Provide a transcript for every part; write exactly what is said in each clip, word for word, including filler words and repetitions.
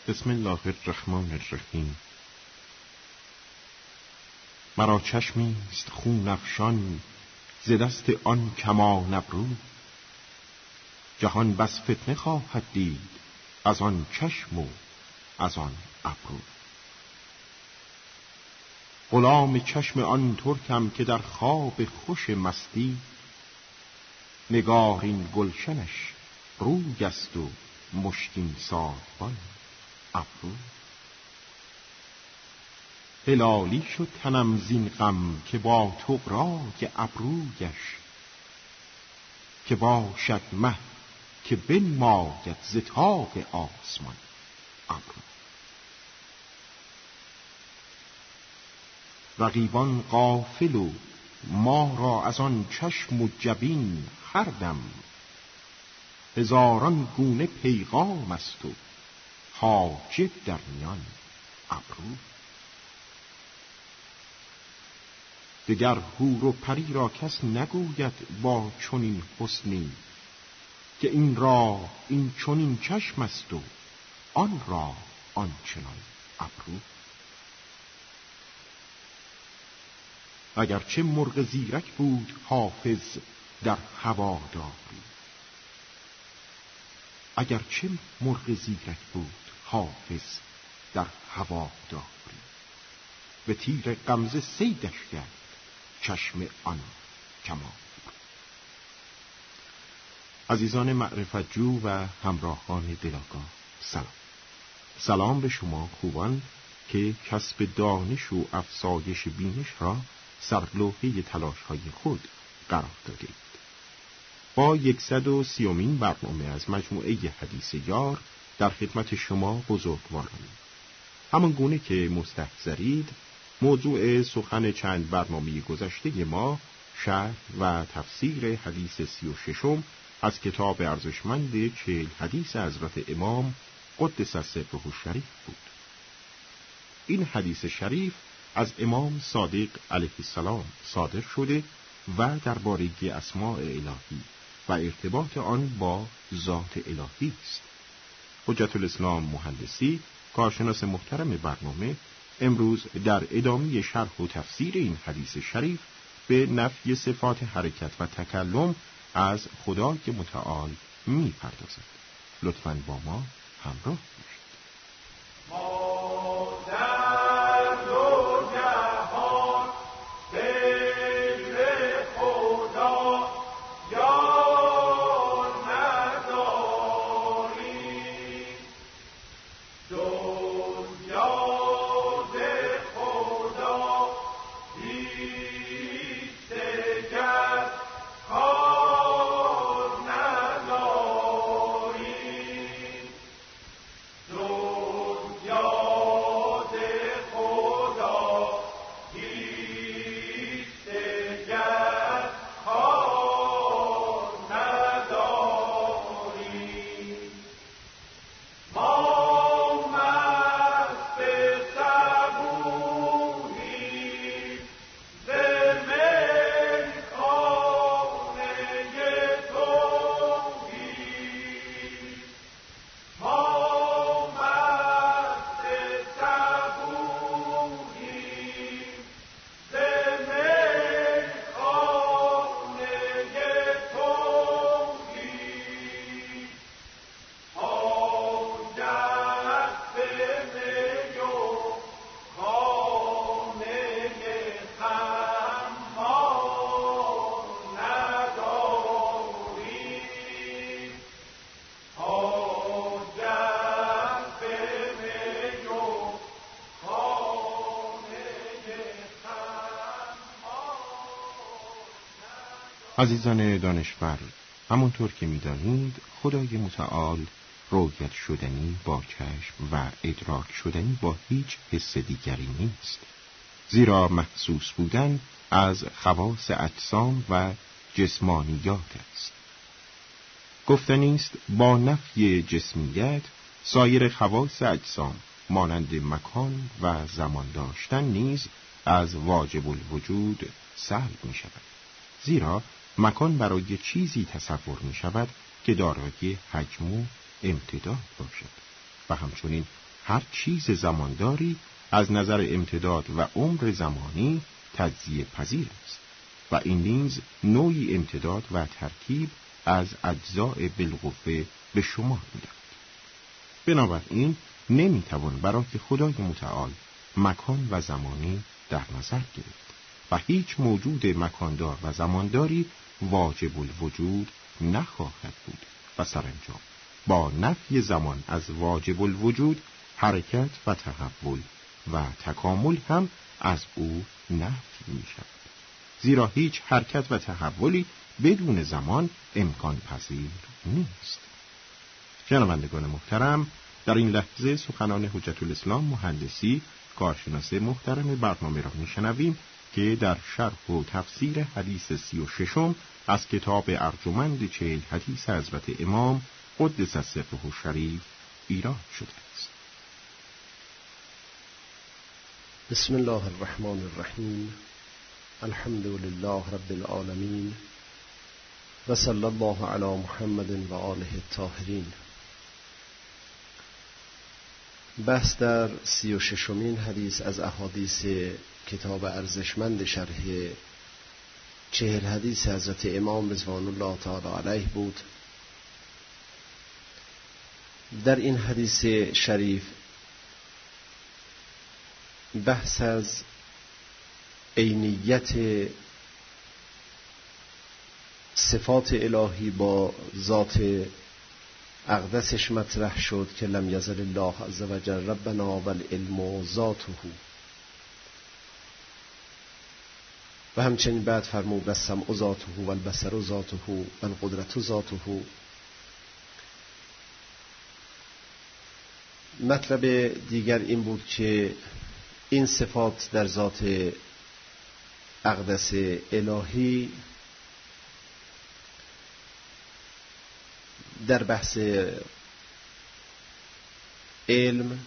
بسم الله الرحمن الرحیم. مرا چشمی است خون افشان ز دست آن کمان ابرو، جهان بس فتنه خواهد دید از آن چشم و از آن ابرو. غلام چشم آن ترکم که در خواب خوش مستی، نگار این گلشنش روی است و مشکین ساربان ابرو. هلالی شد تنم زین غم که با طغرای ابرویش، که باشد مه که بنماید ز طاق آسمان ابرو. رقیبان غافل و ما را از آن چشم و جبین هر دم، هزاران گونه پیغام است و حاجب در میان ابرو. دگر حور و پری را کس نگوید با چنین حسنی، که این را این چنین چشم است و آن را آن چنان ابرو. اگرچه مرغ زیرک بود حافظ در هواداری، اگرچه مرغ زیرک بود حافظ در هواداری، به تیر غمزه صیدش کرد چشم آن کمان. عزیزان معرفت جو و همراهان دلاگاه سلام. سلام به شما خوبان که کسب دانش و افزایش بینش را سرلوحه تلاش‌های خود قرار دادید. با یکصد و سیومین برنامه از مجموعه حدیث یار در خدمت شما بزرگوارانیم. همان گونه که مستحضرید، موضوع سخن چند برنامه گذشته ما شرح و تفسیر حدیث سی و ششم از کتاب ارزشمند چهل حدیث حضرت امام قدس سره الشریف بود. این حدیث شریف از امام صادق علیه السلام صادر شده و درباره اسماء الهی و ارتباط آن با ذات الهی است. حجت الاسلام مهندسی، کارشناس محترم برنامه، امروز در ادامه شرح و تفسیر این حدیث شریف به نفی صفات حرکت و تکلم از خدای متعال می پردازد. لطفاً با ما همراه باشید. عزیزان دانشور، همونطور که می‌دانید خدای متعال رویت شدنی با چشم و ادراک شدنی با هیچ حس دیگری نیست، زیرا محسوس بودن از خواص اجسام و جسمانیات است. گفتنی است با نفی جسمیت سایر خواص اجسام مانند مکان و زمان داشتن نیز از واجب الوجود سلب می شود، زیرا مکان برای چیزی تصور می شود که دارای حجم و امتداد باشد و همچنین هر چیز زمانداری از نظر امتداد و عمر زمانی تجزیه پذیر است و این نیز نوعی امتداد و ترکیب از اجزاء بالقوه به شما می‌دهد. بنابراین نمیتوان برای خدای متعال مکان و زمانی در نظر گرفت و هیچ موجود مکاندار و زمانداری واجب الوجود نخواهد بود و سرانجام با نفی زمان از واجب الوجود حرکت و تحول و تکامل هم از او نفی می شود، زیرا هیچ حرکت و تحولی بدون زمان امکان پذیر نیست. شنوندگان محترم، در این لحظه سخنان حجت الاسلام مهندسی، کارشناس محترم برنامه را میشنویم که در شرح و تفسیر حدیث سی و ششم از کتاب ارجمند چهل حدیث حضرت امام قدس سره الشریف ایراد شده است. بسم الله الرحمن الرحیم. الحمد لله رب العالمین و صلی الله علی محمد و آله الطاهرین. بحث در سی و ششمین حدیث از احادیث کتاب ارزشمند شرح چهل حدیث حضرت امام رضوان الله تعالی علیه بود. در این حدیث شریف بحث از عینیت صفات الهی با ذات اقدسش مطرح شد که لم یزل الله عز و جل ربنا والعلم ذاته، و همچنین بعد فرمود السمع ذاته والبصر ذاته والقدرت ذاته. مطلب دیگر این بود که این صفات در ذات اقدس الهی در بحث علم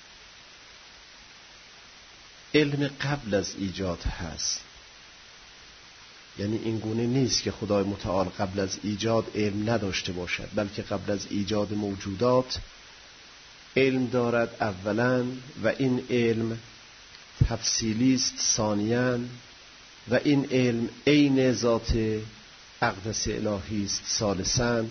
علم قبل از ایجاد هست، یعنی این گونه نیست که خدای متعال قبل از ایجاد علم نداشته باشد، بلکه قبل از ایجاد موجودات علم دارد اولا و این علم تفصیلی است ثانیاً و این علم عین ذات اقدس الهی است ثالثاً.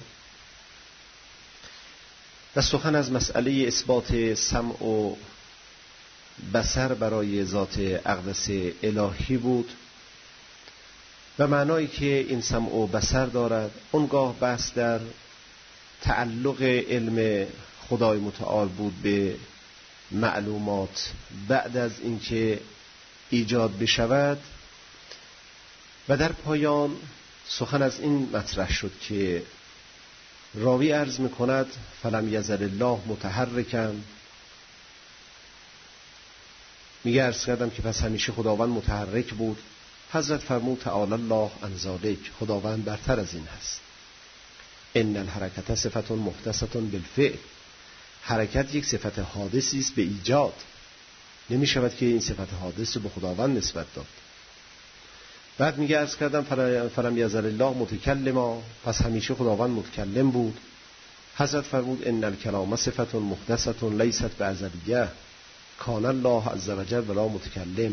و سخن از مسئله اثبات سمع و بصر برای ذات اقدس الهی بود و معنایی که این سمع و بصر دارد. اونگاه بحث در تعلق علم خدای متعال بود به معلومات بعد از اینکه ایجاد بشود و در پایان سخن از این مطرح شد که راوی عرض میکند فلم یزل الله متحرکا، میگه عرض کردم که پس همیشه خداوند متحرک بود. حضرت فرمود تعالی الله عن ذلک، خداوند برتر از این هست. ان الحرکت صفت محدثه بالفعل، حرکت یک صفت حادثی است به ایجاد، نمی شود که این صفت حادث به خداوند نسبت داد. بعد میگه عرض کردم فلم یزل الله متکلما، پس همیشه خداوند متکلم بود. حضرت فرمود ان الکلام صفت محدثه لیست بازلیه کان الله عز و جل ولا متکلم.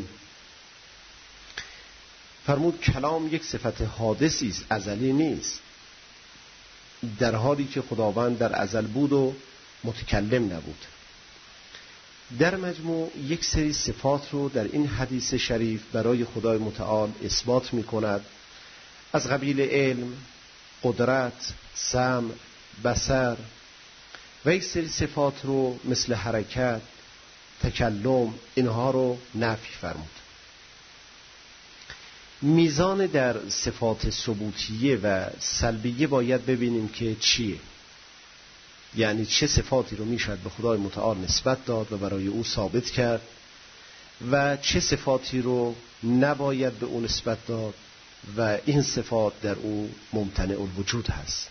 فرمود کلام یک صفت حادثی است، ازلی نیست، در حالی که خداوند در ازل بود و متکلم نبود. در مجموع یک سری صفات رو در این حدیث شریف برای خدای متعال اثبات می کند، از قبیل علم، قدرت، سمع، بصر، و یک سری صفات رو مثل حرکت، تکلم، اینها رو نفی فرمود. میزان در صفات ثبوتیه و سلبیه باید ببینیم که چیه، یعنی چه صفاتی رو میشود به خدای متعال نسبت داد و برای او ثابت کرد و چه صفاتی رو نباید به او نسبت داد و این صفات در او ممتنع الوجود هست.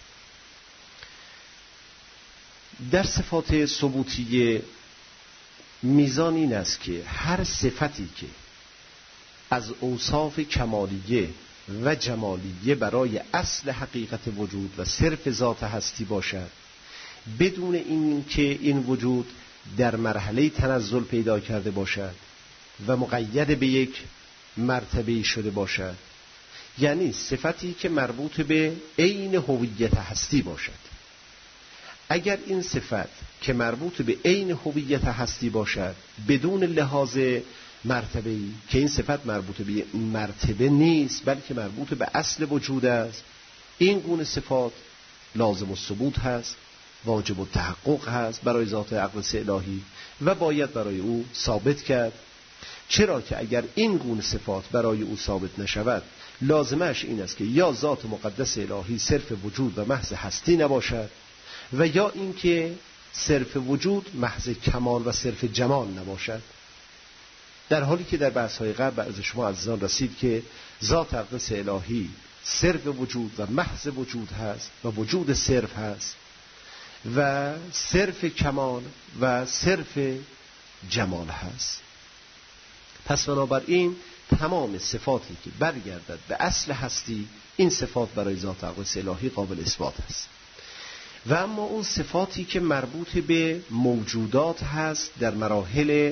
در صفات ثبوتیه میزان این است که هر صفتی که از اوصاف کمالیه و جمالیه برای اصل حقیقت وجود و صرف ذات هستی باشد، بدون این که این وجود در مرحله تنزل پیدا کرده باشد و مقید به یک مرتبه شده باشد، یعنی صفتی که مربوط به عین هویت هستی باشد. اگر این صفت که مربوط به عین هویت هستی باشد بدون لحاظ مرتبه‌ای، که این صفت مربوط به مرتبه نیست بلکه مربوط به اصل وجود است، این گونه صفات لازم الثبوت هست، واجب التحقق هست برای ذات اقدس الهی و باید برای او ثابت کرد. چرا که اگر این گونه صفات برای او ثابت نشود، لازمش این است که یا ذات مقدس الهی صرف وجود و محض هستی نباشد و یا اینکه صرف وجود محض کمال و صرف جمال نباشد. در حالی که در بحث‌های قبل از شما عزیزان رسید که ذات اقدس الهی صرف وجود و محض وجود هست و وجود صرف هست و صرف کمال و صرف جمال هست. پس بنابراین تمام صفاتی که برگردد به اصل هستی، این صفات برای ذات اقدس الهی قابل اثبات است. و اما اون صفاتی که مربوط به موجودات هست در مراحل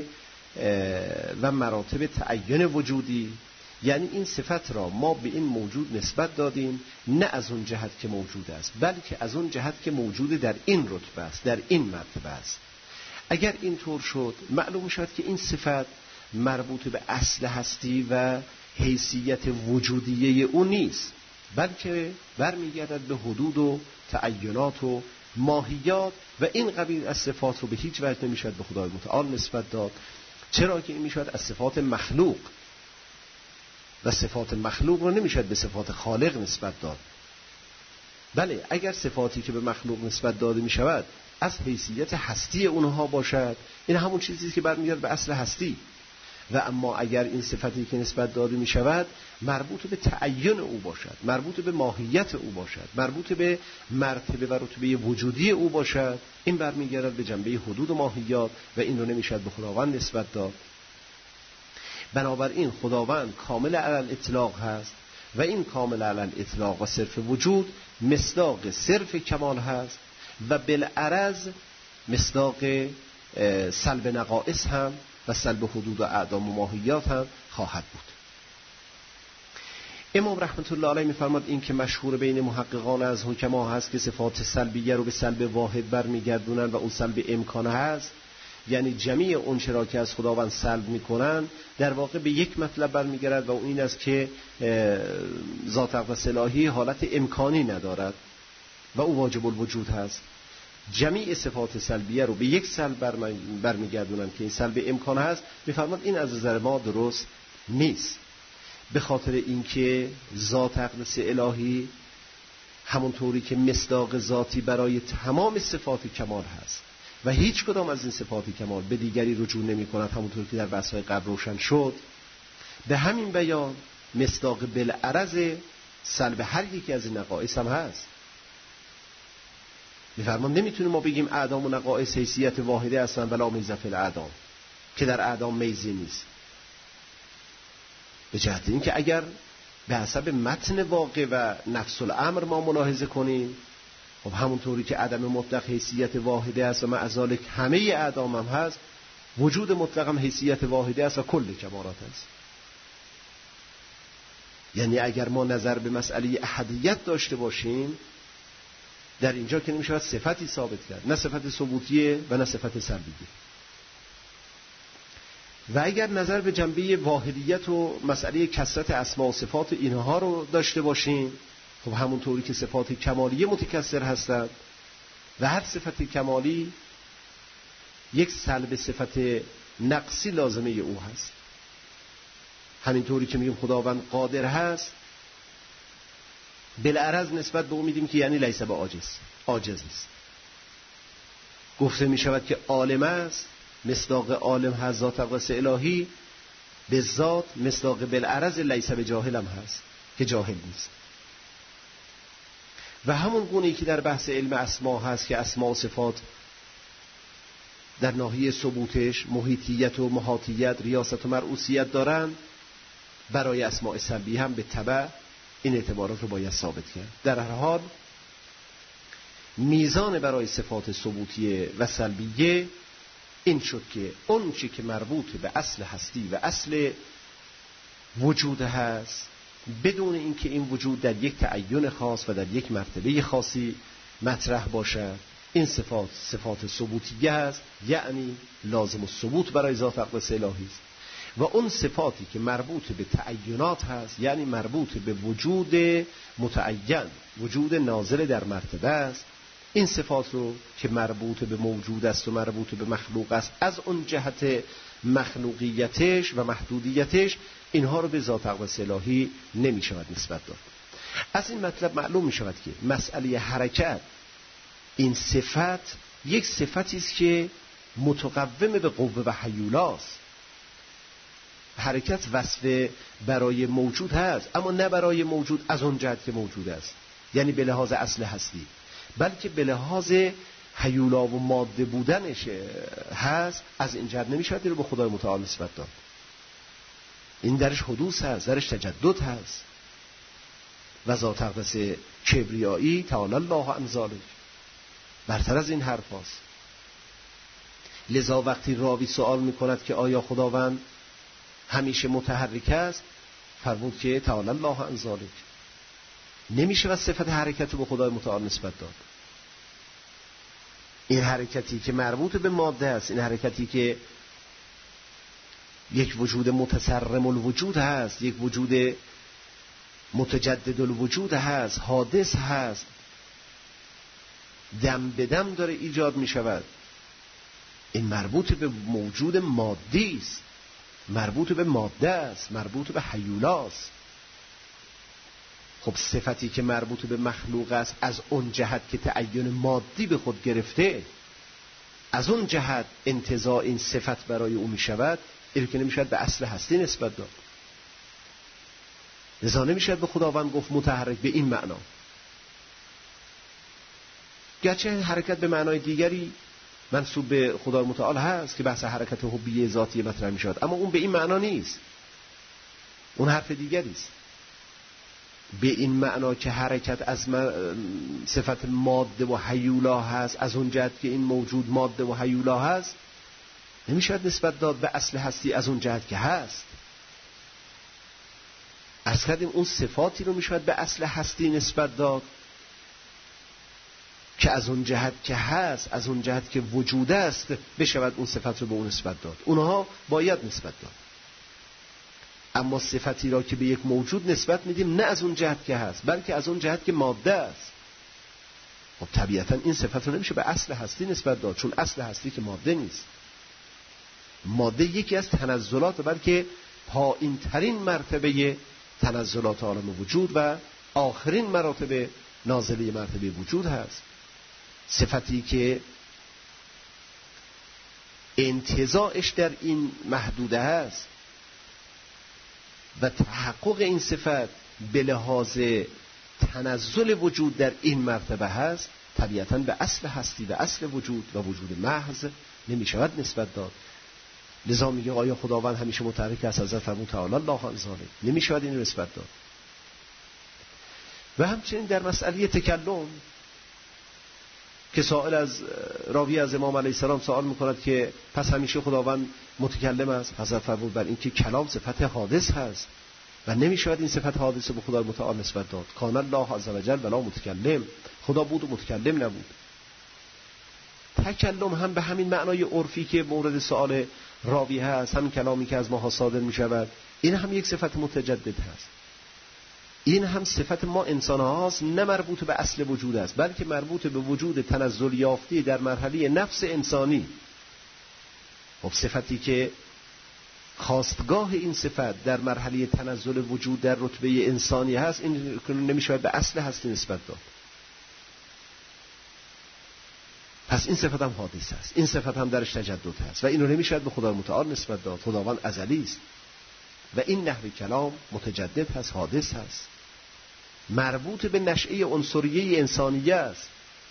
و مراتب تعین وجودی، یعنی این صفت را ما به این موجود نسبت دادیم نه از اون جهت که موجود است، بلکه از اون جهت که موجود در این رتبه است، در این مرتبه است. اگر اینطور شد معلوم شد که این صفت مربوط به اصل هستی و حیثیت وجودیه او نیست، بلکه برمیگردد به حدود و تعینات و ماهیات و این قبیل از صفات رو به هیچ وجه نمیشد به خدای متعال نسبت داد. چرا که این میشد از صفات مخلوق و صفات مخلوق رو نمیشد به صفات خالق نسبت داد. بله، اگر صفاتی که به مخلوق نسبت داده میشود از حیثیت هستی اونها باشد، این همون چیزی که برمیگرد به اصل هستی. و اما اگر این صفتی که نسبت داده می شود مربوط به تعین او باشد، مربوط به ماهیت او باشد، مربوط به مرتبه و رتبه وجودی او باشد، این برمیگردد به جنبه حدود و ماهیات و این رو نمیشد به خداوند نسبت داد. بنابراین خداوند کامل علی الاطلاق هست و این کامل علی الاطلاق و صرف وجود مصداق صرف کمال هست و بالعرض مصداق سلب نقائص هم و سلب حدود و اعدام و ماهیات هم خواهد بود. امام رحمت الله علیه می‌فرماد این که مشهور بین محققان از حکما هست که صفات سلبیه رو به سلب واحد برمیگردونن و اون سلب امکانه هست، یعنی جمیع اون چرا که از خداوند سلب میکنن در واقع به یک مطلب برمیگرد و این است که ذات اقدس الهی حالت امکانی ندارد و او واجب الوجود هست. جمیع صفات سلبیه رو به یک سلب برمیگردونن که این سلب امکان هست. میفرماد این از نظر ما درست نیست، به خاطر اینکه ذات اقدس الهی همونطوری که مصداق ذاتی برای تمام صفات کمال هست و هیچ کدام از این صفات کمال به دیگری رجوع نمی کند، همونطور که در بحث‌های قبل روشن شد، به همین بیان مصداق بالعرض سلب هر یکی از این نقائص هم هست. می‌فرمان نمیتونیم ما بگیم اعدام و نقائص حیثیت واحده هستن ولا میزه فی الاعدام، که در اعدام میزی نیست، به جهت این که اگر به حسب متن واقع و نفس الامر ما ملاحظه کنیم، خب همونطوری که عدم مطلق حیثیت واحده است و مع ذلک همه اعدام هم هست، وجود مطلق هم حیثیت واحده است و کل کمالات است. یعنی اگر ما نظر به مسئله احدیت داشته باشیم، در اینجا که نمیشه صفتی ثابت کرد، نه صفت ثبوتیه و نه صفت سلبیه. و اگر نظر به جنبه واحدیت و مسئله کثرت اسماء و صفات اینها رو داشته باشیم، خب همونطوری که صفات کمالیه متکثر هستند و هر صفت کمالی یک سلب صفت نقصی لازمه او هست. همینطوری که میگیم خداوند قادر هست، بالعرض نسبت به او میدیم که یعنی لیس به عاجز، عاجز نیست. گفته میشود که عالم است، مصداق عالم هست ذات اقدس الهی، به ذات مصداق بالعرض لیس به جاهل هم هست که جاهل نیست. و همون گونه‌ای که در بحث علم اسما هست که اسما و صفات در ناحیه ثبوتش محیطیت و محاطیت، ریاست و مرئوسیت دارن، برای اسماء سلبی هم به تبع این اعتبارات رو باید ثابت کرد. در هر حال میزان برای صفات ثبوتیه و سلبیه این شد که اون چی که مربوط به اصل هستی و اصل وجود هست، بدون اینکه این وجود در یک تعین خاص و در یک مرتبه خاصی مطرح باشد، این صفات صفات ثبوتیه است، یعنی لازم الثبوت برای ذات اقدس الهی است. و اون صفاتی که مربوط به تعینات هست، یعنی مربوط به وجود متعین، وجود نازل در مرتبه است، این صفات رو که مربوط به موجود است و مربوط به مخلوق است، از اون جهت مخلوقیتش و محدودیتش، اینها رو به ذات اقدس الهی نمی شود نسبت داد. از این مطلب معلوم می شود که مسئله حرکت، این صفت یک صفتی است که متقوم به قوه و هیولاست. حرکت وصف برای موجود هست، اما نه برای موجود از اون جهت که موجود است، یعنی به لحاظ اصل هستی، بلکه به لحاظ هیولا و ماده بودنش هست. از این جهت نمی شود رو به خدای متعال نسبت داد. این درش حدوث هست، درش تجدد هست. و ذات اقدس کبریایی تعالی الله عن ذلک برتر از این حرف هست. لذا وقتی راوی سوال میکند که آیا خداوند همیشه متحرک است، فرمود که تعالی الله عن ذلک، نمیشه و صفت حرکت رو به خدای متعال نسبت داد. این حرکتی که مربوط به ماده است، این حرکتی که یک وجود متسرم الوجود هست، یک وجود متجدد الوجود هست، حادث هست، دم به دم داره ایجاد می شود، این مربوط به موجود مادی است، مربوط به ماده است، مربوط به هیولاست. خب صفتی که مربوط به مخلوق است، از اون جهت که تعین مادی به خود گرفته، از اون جهت انتزاع این صفت برای او می شود، این که نمی شود به اصل هستی نسبت داد. لذا نمی شود به خداوند گفت متحرک به این معنا، گرچه حرکت به معنای دیگری منسوب به خدای متعال هست که بحث حرکت حبیه ذاتی مطرح می شود، اما اون به این معنا نیست، اون حرف دیگری است. به این معنا که حرکت از صفت ماده و هیولا هست، از اون جهت که این موجود ماده و هیولا هست، نمی شود نسبت داد به اصل هستی از اون جهت که هست. از کردیم اون صفاتی رو می شود به اصل هستی نسبت داد که از اون جهت که هست، از اون جهت که وجود است، بشود اون صفت رو به اون نسبت داد. اونها باید نسبت داد. اما صفتی را که به یک موجود نسبت میدیم، نه از اون جهت که هست، بلکه از اون جهت که ماده است، خب طبیعتا این صفت رو نمیشه به اصل هستی نسبت داد، چون اصل هستی که ماده نیست. ماده یکی از تنزلات، بلکه پایین ترین مرتبه تنزلات عالم وجود و آخرین مراتب نازله مرتبه وجود هست. صفتی که انتزاعش در این محدوده هست و تحقق این صفت به لحاظ تنزل وجود در این مرتبه هست، طبیعتاً به اصل هستی و اصل وجود و وجود محض نمی شود نسبت داد. لذا میگه آیا خداوند همیشه متحرک است؟ حضرت فرمود تعالی الله عن ذلک، نمی شود این نسبت داد. و همچنین در مسئله تکلم که سائل از راوی از امام علیه السلام سوال میکند که پس همیشه خداوند متکلم است، حضرت فرمود بر این که کلام صفت حادث هست و نمی شود این صفت حادث به خدای متعال نسبت داد. کان الله عز وجل بلا متکلم، خدا بود و متکلم نبود. تکلم هم به همین معنای عرفی که مورد سوال راوی هست، همین کلامی که از ما صادر می شود، این هم یک صفت متجدد هست. این هم صفت ما انسان هاست، نه مربوط به اصل وجود است، بلکه مربوط به وجود تنزل یافتی در مرحله نفس انسانی. خب صفتی که خواستگاه این صفت در مرحله تنزل وجود در رتبه انسانی هست، این نمیشه به اصل هستی نسبت داد. پس این صفت هم حادث است، این صفت هم درش تجدد هست و اینو نمیشه به خدای متعال نسبت داد. خداوند ازلی است و این نحوه کلام متجدد هست، حادث هست، مربوط به نشأه عنصریه انسانیه است.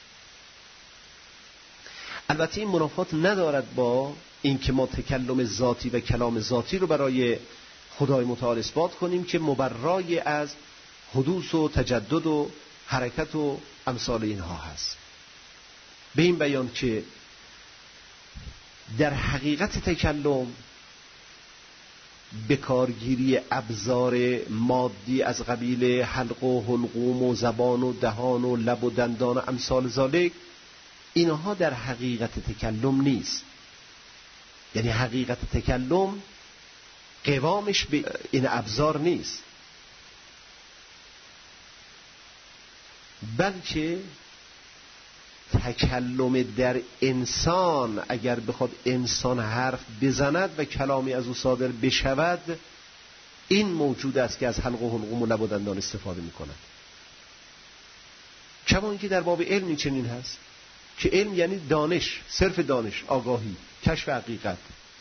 البته این منافات ندارد با اینکه ما تکلم ذاتی و کلام ذاتی رو برای خدای متعال اثبات کنیم که مبرای از حدوث و تجدد و حرکت و امثال اینها هست. به این بیان که در حقیقت تکلم به کارگیری ابزار مادی از قبیل حلق و حلقوم و زبان و دهان و لب و دندان و امثال ذالک، اینها در حقیقت تکلم نیست. یعنی حقیقت تکلم قوامش به این ابزار نیست، بلکه تکلم در انسان، اگر بخواد انسان حرف بزند و کلامی از او صادر بشود، این موجود است که از حلق و حلقوم و لب و دندان استفاده می کند. کما اینکه در باب علم چنین هست که علم یعنی دانش، صرف دانش، آگاهی، کشف حقیقت،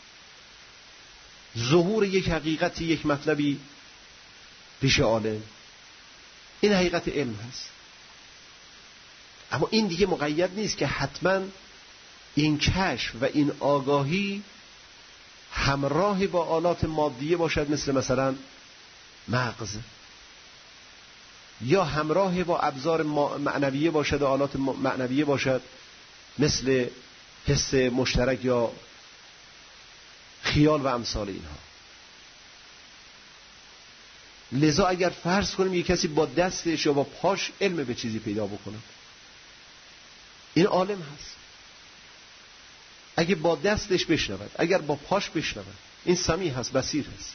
ظهور یک حقیقتی، یک مطلبی پیش عالم. این حقیقت علم هست. اما این دیگه مقید نیست که حتما این کشف و این آگاهی همراه با آلات مادیه باشد، مثل مثلا مغز، یا همراه با ابزار معنویه باشد و آلات معنویه باشد، مثل حس مشترک یا خیال و امثال اینها. لذا اگر فرض کنیم یک کسی با دستش یا با پاش علم به چیزی پیدا بکنه، این عالم هست. اگه با دستش بشنود، اگر با پاش بشنود، این سمیع هست، بصیر هست.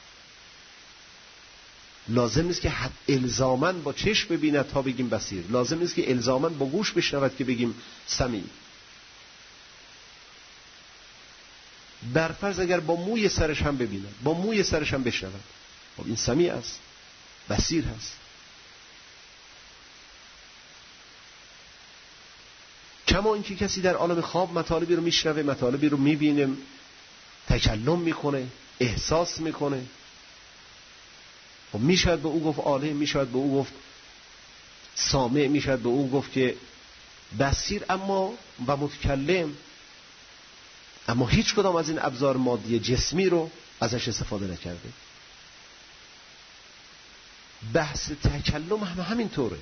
لازم نیست که حد الزاماً با چشم ببیند تا بگیم بصیر، لازم نیست که الزاماً با گوش بشنود که بگیم سمیع. برفرض اگر با موی سرش هم ببیند، با موی سرش هم بشنود، خب این سمیع است، بصیر هست. کما اینکه کسی در عالم خواب مطالبی رو میشنوه، مطالبی رو میبینه، تکلم میکنه، احساس میکنه، خب میشود به او گفت عالم، میشود به او گفت سامع، میشود به او گفت که بصیر اما و متکلم، اما هیچ کدام از این ابزار مادی جسمی رو ازش استفاده نکرده. بحث تکلم هم همین طوره.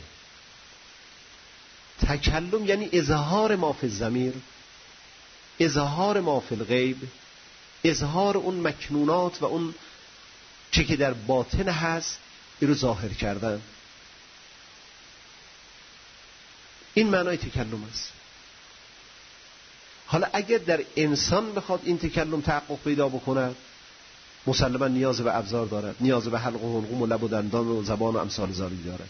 تکلم یعنی اظهار ما فی الضمیر، اظهار ما فی الغیب، اظهار اون مکنونات و اون چه که در باطن هست، این رو ظاهر کردن. این معنای تکلم است. حالا اگر در انسان بخواد این تکلم تحقق پیدا بکند، مسلما نیاز به ابزار دارد، نیاز به حلق و حلقوم و لب و دندان و زبان و امثال ذالک دارد.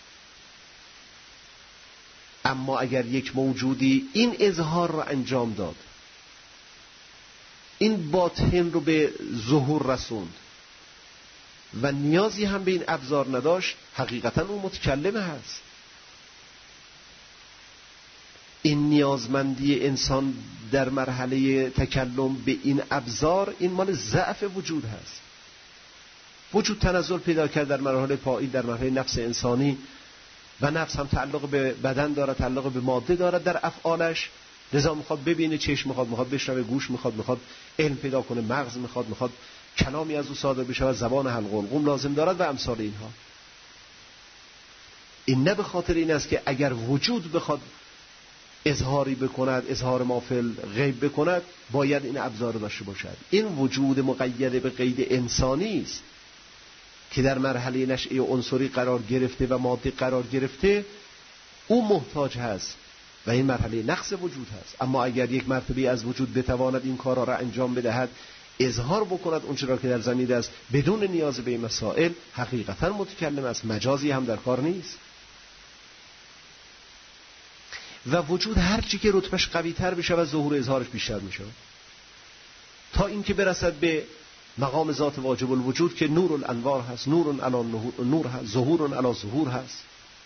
اما اگر یک موجودی این اظهار رو انجام داد، این باطن رو به ظهور رسوند و نیازی هم به این ابزار نداشت، حقیقتا اون متکلم هست. این نیازمندی انسان در مرحله تکلم به این ابزار، این مال ضعف وجود هست. وجود تنزل پیدا کرد در مرحله پایین، در مرحله نفس انسانی، و نفس هم تعلق به بدن داره، تعلق به ماده داره در افعالش. لذا میخواد ببینه، چشم میخواد، میخواد بشنوه، گوش میخواد، میخواد علم پیدا کنه، مغز میخواد، میخواد کلامی از او صادر بشه، زبان حلق و حلقوم لازم دارد و امثال اینها. این نه به خاطر این است که اگر وجود بخواد اظهاری بکند، اظهار ما فی الغیب بکند، باید این ابزار داشته باشد. این وجود مقید به قید انسانی است که در مرحله نشئه عنصری قرار گرفته و مادی قرار گرفته، او محتاج هست و این مرحله نقص وجود هست. اما اگر یک مرتبه از وجود بتواند این کارا را انجام بدهد، اظهار بکند اون چرا که در ضمیر است، بدون نیاز به این مسائل، حقیقتا متکلم است، مجازی هم در کار نیست. و وجود هر چی که رتبهش قوی تر بشه و ظهور اظهارش بیشتر میشه، تا اینکه برسد به مقام ذات واجب الوجود که نور الانوار هست، نور علی نور هست، ظهور علی ظهور هست.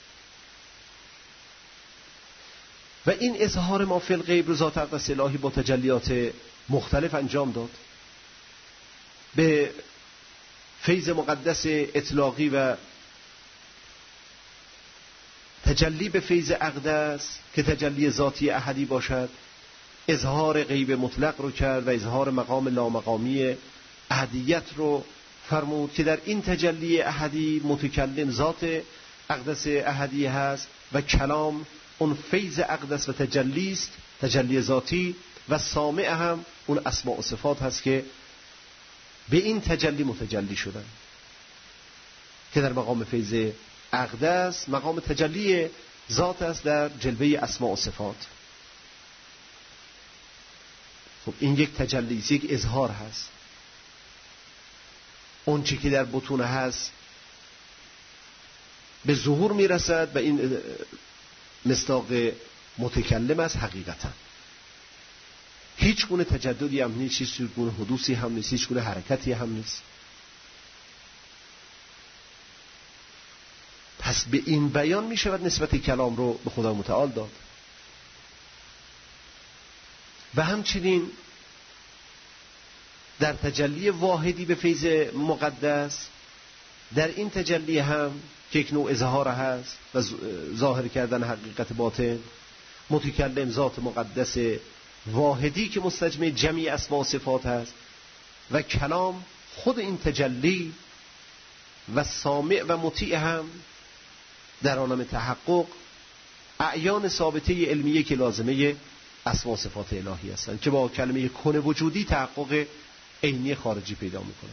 و این اظهار ما فی الغیب رو ذات اقدس الهی با تجلیات مختلف انجام داد، به فیض مقدس اطلاقی و تجلی به فیض اقدس که تجلی ذاتی احدی باشد، اظهار غیب مطلق رو کرد و اظهار مقام لامقامی احدیت رو فرمود که در این تجلی احدی متکلم ذات اقدس احدی هست و کلام اون فیض اقدس و تجلی است، تجلی ذاتی. و سامع هم اون اسماء و صفات هست که به این تجلی متجلی شدن، که در مقام فیض اقدس مقام تجلی ذات است در جلوه اسماء و صفات. خب این یک تجلی است، یک اظهار هست. اون چی که در بطون هست به ظهور میرسد و این مصداق متکلم است. حقیقتا هیچ گونه تجددی هم نیست، هیچ گونه حدوثی هم نیست، هیچ گونه حرکتی هم نیست. پس به این بیان می شود نسبت کلام رو به خدا متعال داد. و همچنین در تجلی واحدی به فیض مقدس، در این تجلی هم که یک نوع اظهار هست و ظاهر کردن حقیقت باطن، متکلم ذات مقدس واحدی که مستجمع جمعی اسماء و صفات هست، و کلام خود این تجلی و سامع و مطیع هم در عالم تحقق اعیان ثابته علمیه که لازمه اسماء و صفات الهی هستند، که با کلمه کن وجودی تحقق عینی خارجی پیدا میکنه.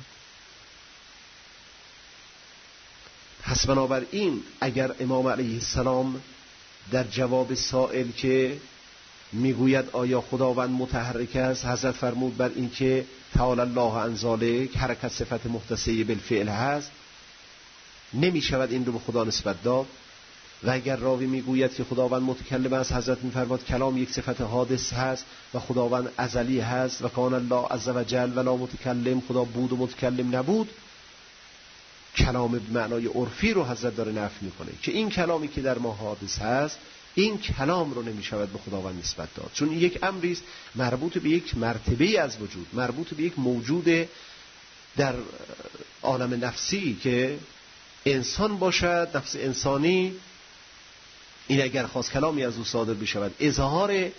پس بنابراین اگر امام علیه السلام در جواب سائل که میگوید آیا خداوند متحرک است، حضرت فرمود بر این که تعالی الله عن ذلک، حرکت صفت مختصه بالفعل هست، نمی شود این رو به خدا نسبت داد. و اگر راوی میگوید که خداوند متکلم است، حضرت میفرماد کلام یک صفت حادث هست و خداوند ازلی هست، و کان الله عز و جل ولا متکلم، خدا بود و متکلم نبود. کلام به معنای عرفی رو حضرت داره نفی میکنه که این کلامی که در ما حادث هست، این کلام رو نمیشود به خداوند نسبت داد، چون این یک امری است مربوط به یک مرتبه از وجود، مربوط به یک موجود در عالم نفسی که انسان باشد، نفس انسانی. این اگر خواست کلامی از او صادر بشود، اظهار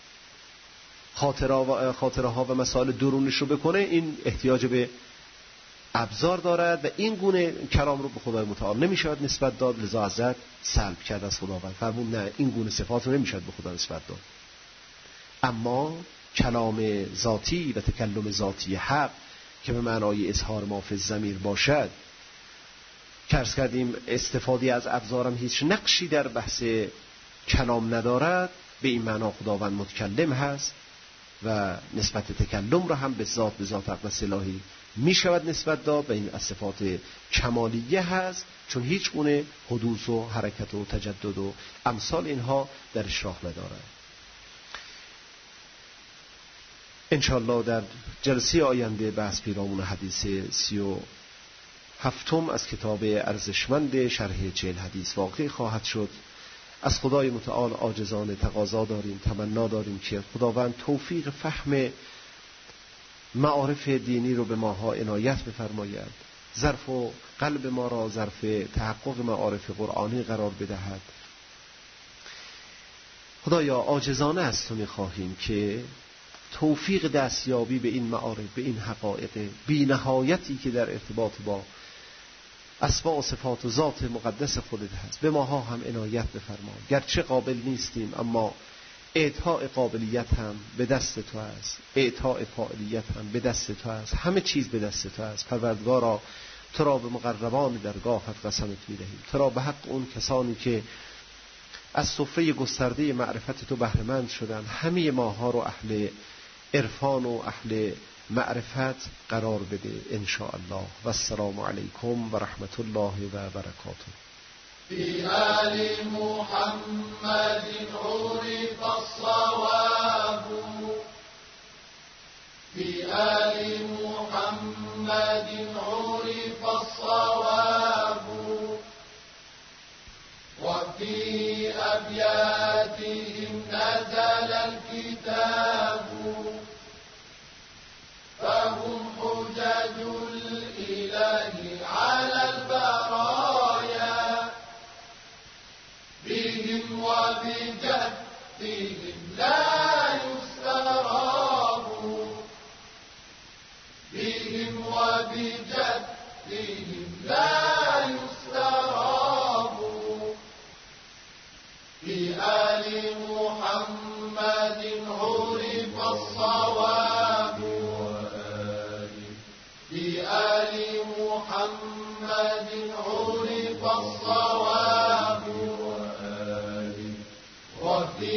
خاطره ها و مسائل درونش رو بکنه، این احتیاج به ابزار دارد و این گونه کلام رو به خدای متعال نمیشود نسبت داد. لذا حضرت سلب کرد از خداوند، فرمود نه، این گونه صفات رو نمیشود به خدا نسبت داد. اما کلام ذاتی و تکلم ذاتی حق که به معنای اظهار ما فی الضمیر باشد، که عرض کردیم استفاده از ابزارم هیچ نقشی در بحث کلام ندارد، به این معنا خداوند متکلم هست و نسبت تکلم را هم به ذات به ذات اقدس الهی می شود نسبت داد و این از صفات کمالیه هست، چون هیچ گونه حدوث و حرکت و تجدد و امثال اینها درش راه ندارد. انشاءالله در جلسه آینده بحث پیرامون حدیث سی و هفتم از کتاب ارزشمند شرح چهل حدیث واقع خواهد شد. از خدای متعال عاجزانه تقاضا داریم، تمنا داریم که خداوند توفیق فهم معارف دینی رو به ماها عنایت بفرماید، ظرف و قلب ما را ظرف تحقق معارف قرآنی قرار بدهد. خدایا عاجزانه است تو می‌خواهیم که توفیق دستیابی به این معارف، به این حقایق بی نهایتی که در ارتباط با اسماء و صفات و ذات مقدس خودت هست به ماها هم عنایت بفرما. گرچه قابل نیستیم اما اعطاء قابلیت هم به دست تو است، اعطاء فاعلیت هم به دست تو است، همه چیز به دست تو است. پروردگارا تو را به مقربان درگاهت قسمت می‌دهیم، تو را به حق اون کسانی که از سفره گسترده معرفت تو بهره مند شدن، همه ماها رو اهل عرفان و اهل معرفت قرار بده ان شاء الله. و السلام علیکم و رحمت الله و برکاته. في آل محمد عرف الصواب، في آل محمد عرف الصواب، وفي أبياتهم نزل الكتاب، فهم حجج الإله على البرايا، بهم وبجدهم لا يستراب، بهم وبجدهم لا يستراب. في آل محمد عرف محمد عرف الصواب وفي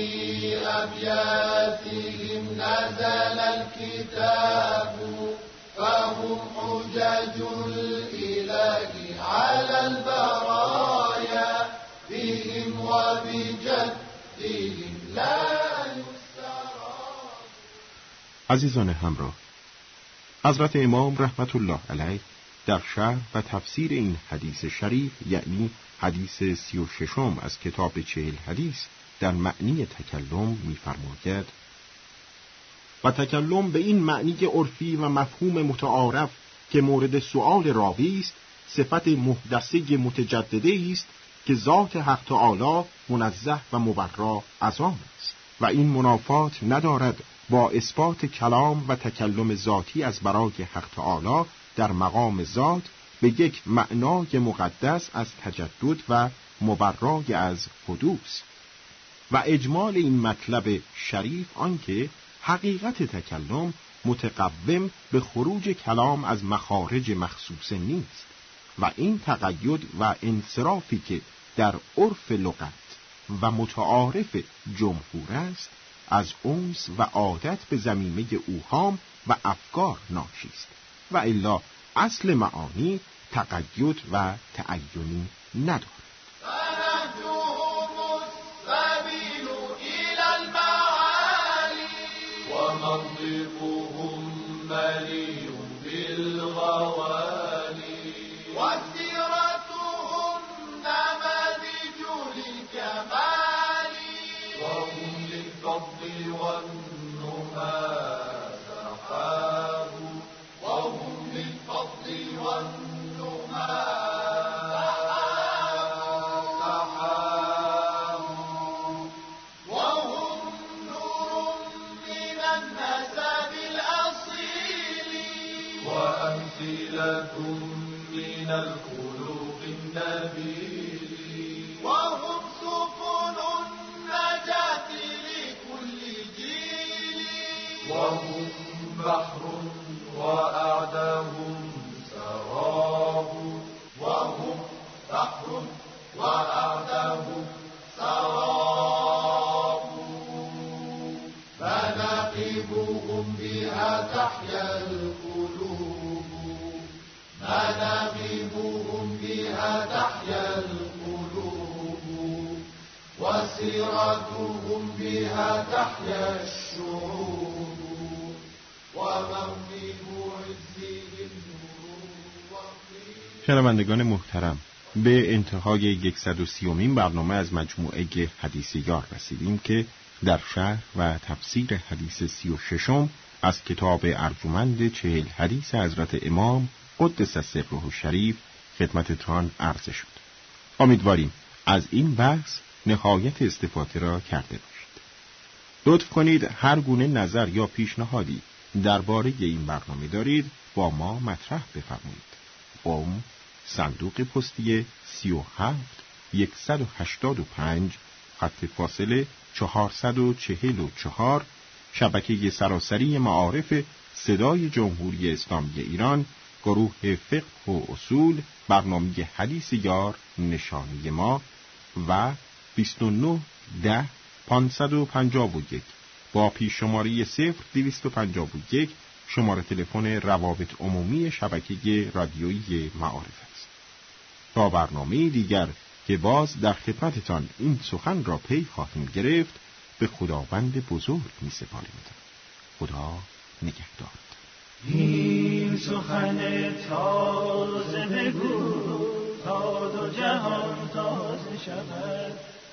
أبياتهم نزل الكتاب فهم حجج الإله على البرايا بهم وبجدهم لا يستراب. عزیزان همراه، حضرت امام رحمت الله علیه در شرح و تفسیر این حدیث شریف، یعنی حدیث سی و ششم از کتاب چهل حدیث در معنی تکلم می‌فرماید: و تکلم به این معنی عرفی و مفهوم متعارف که مورد سؤال راوی است، صفت محدثه متجدده است که ذات حق تعالی منزه و مبرا از آن است و این منافات ندارد با اثبات کلام و تکلم ذاتی از برای حق تعالی در مقام ذات به یک معنای مقدس از تجدد و مبرای از حدوث. و اجمال این مطلب شریف آنکه حقیقت تکلم متقوم به خروج کلام از مخارج مخصوصه نیست و این تقید و انصرافی که در عرف لغت و متعارف جمهور است از انس و عادت به ضمیمه اوهام و افکار ناشی است و الا اصل معانی تقید و تعینی ندارد. منطقهم مليء بالغوالي وسيرتهم نماذج للكمال وهم للفضل والنهى سحاب وهم للفضل والنهى من الخلوق النبيل وهم سفن النجاة لكل جيل وهم بحر وأعداهم سراب وهم بحر وأعداهم سراب مناقبهم بها تحيا القلوب مناقبهم بها تحيا القلوب وسيرتهم بها تحيا الشعوب وموكب عزهم نور. شنوندگان محترم، به انتهای صد و سی برنامه از مجموعه حدیث یار رسیدیم که در شرح و تفسیر حدیث سی و ششم از کتاب ارجمند چهل حدیث حضرت امام قدس سره شریف خدمتتان عرضه شد. امیدواریم از این بحث نهایت استفاده را کرده باشید. لطف کنید هر گونه نظر یا پیشنهادی درباره این برنامه دارید با ما مطرح بفرمایید. قم صندوق پستی سی و هفت صد و هشتاد و پنج خط فاصله چهارصد و چهل و چهار شبکه سراسری معارف صدای جمهوری اسلامی ایران، گروه فقه و اصول، برنامه حدیث یار نشانی ما و بیست و نه ده پانصد و پنجاه و یک با پیش شماره صفر دویست و پنجاه و یک شماره تلفن روابط عمومی شبکه رادیویی معارف است. تا برنامه دیگر که باز در خدمتتان این سخن را پی خواهیم گرفت، به خداوند بزرگ می سپاریم. خدا نگهدار. این سخن تازه بگو تا دو جهان تازه شود،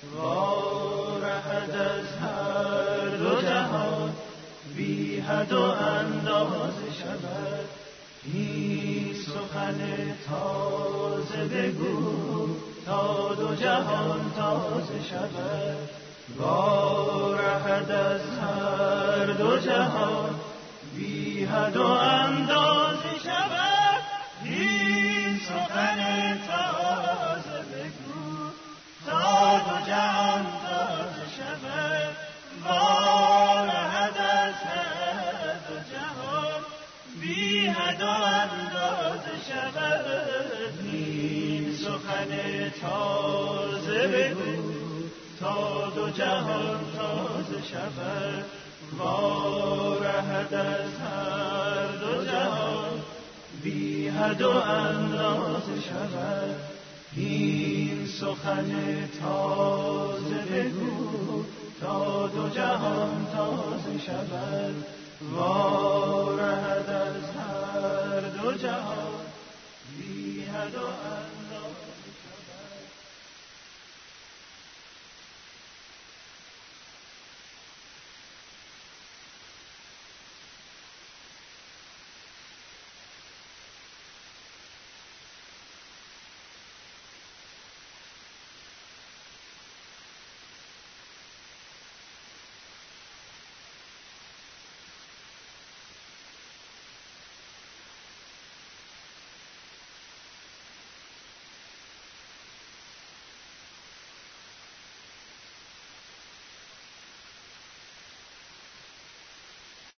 وارهد از هر دو جهان بی حد و اندازه شود. این سخن تازه بگو تا دو جهان تازه شود، وارهد از هر دو جهان بی حد و اندازه شود. این سخن تازه بگو تا دو جهان تازه شود، وارهد از هر دو جهان بی حد و اندازه شود. سخن تازه بگو تا دو جهان تازه شود وارهد از هر دو جهان بی حد و اندازه شود این سخن تازه بگو تا دو جهان تازه شود وارهد از هر دو جهان